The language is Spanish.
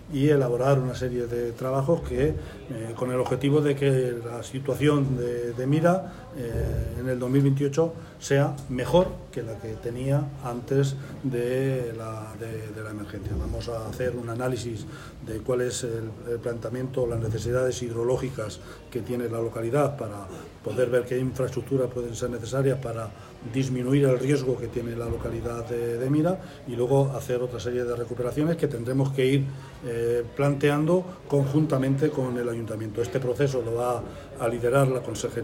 y elaborar una serie de trabajos que, con el objetivo de que la situación de Mira en el 2028 sea mejor que la que tenía antes de la emergencia. Vamos a hacer un análisis de cuál es el planteamiento, las necesidades hidrológicas que tiene la localidad para poder ver qué infraestructuras pueden ser necesarias para disminuir el riesgo que tiene la localidad de Mira, y luego hacer otra serie de recuperaciones que tendremos que ir planteando conjuntamente con el ayuntamiento. Este proceso lo va a liderar la Consejería